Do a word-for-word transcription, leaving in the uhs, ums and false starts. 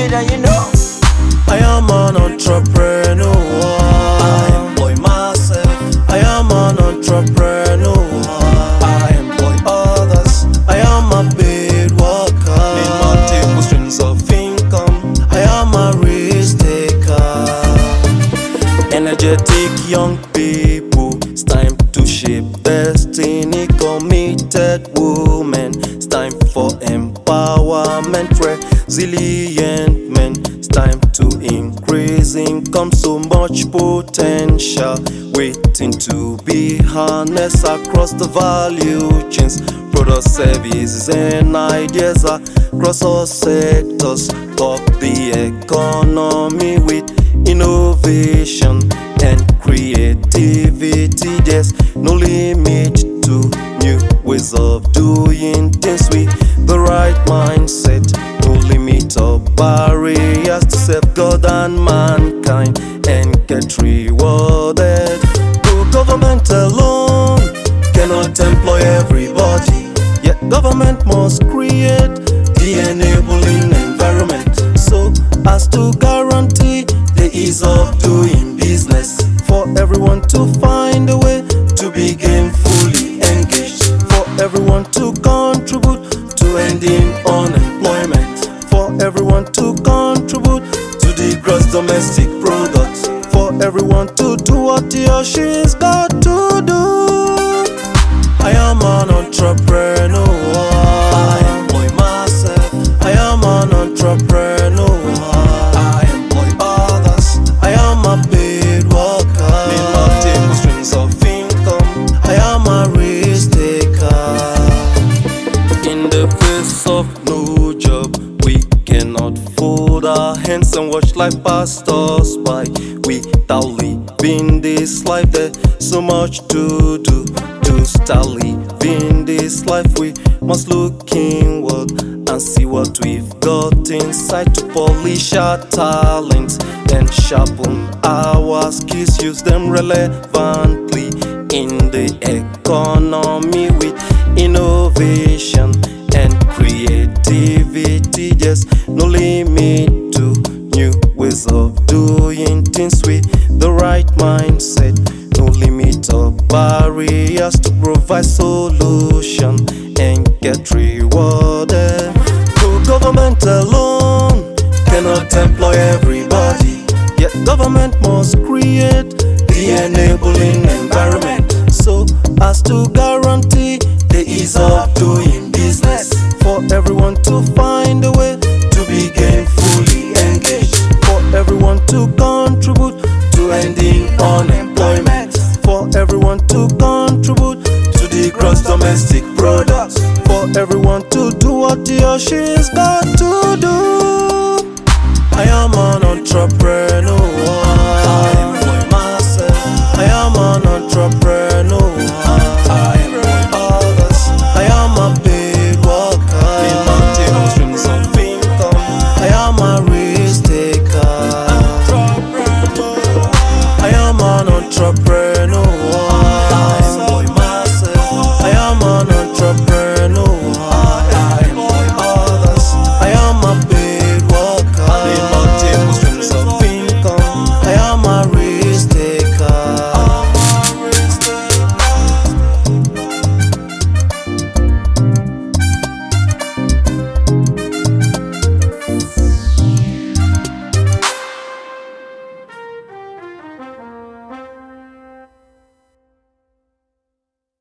that you know. I am an entrepreneur. I employ myself. I am an entrepreneur. I employ others. I am a paid worker. Need multiple streams of income. I am a risk taker. Energetic young people, it's time to shape destiny. Committed women, it's time for empowerment. Resilient men, it's time to increase income. So much potential waiting to be harnessed across the value chains. Products, services and ideas across all sectors of the economy with innovation and creativity. There's no limit to new ways of doing things with the right mindset. No limit or barriers to serve God and mankind and get rewarded. No government alone cannot employ everybody, yet government must create the enabling environment so as to guarantee the ease of doing business, for everyone to find a way to begin fully engaged, for everyone to contribute to ending unemployment, for everyone to contribute to the gross domestic product, for everyone to do what he or she's got to do. I am an entrepreneur. I employ myself. I am an entrepreneur. I employ others. I am a paid worker. Need multiple streams of income. I am a risk taker. In the face of no job, we cannot fold our hands and watch life pass us by without living this life. There's so much to do to start living this life. We must look inward and see what we've got inside to polish our talents and sharpen our skills. Use them relevantly in the economy with innovation and creativity. There's no limit to new ways of doing things with the right mindset. No limit or barriers to provide solution and get rewarded. No government alone cannot employ everybody, yet government must create the enabling environment so as to guarantee the ease of doing business, for everyone to find a way to begin fully engaged, for everyone to contribute to ending unemployment, for everyone to contribute to the gross domestic product, for everyone to do what he or she's got to do.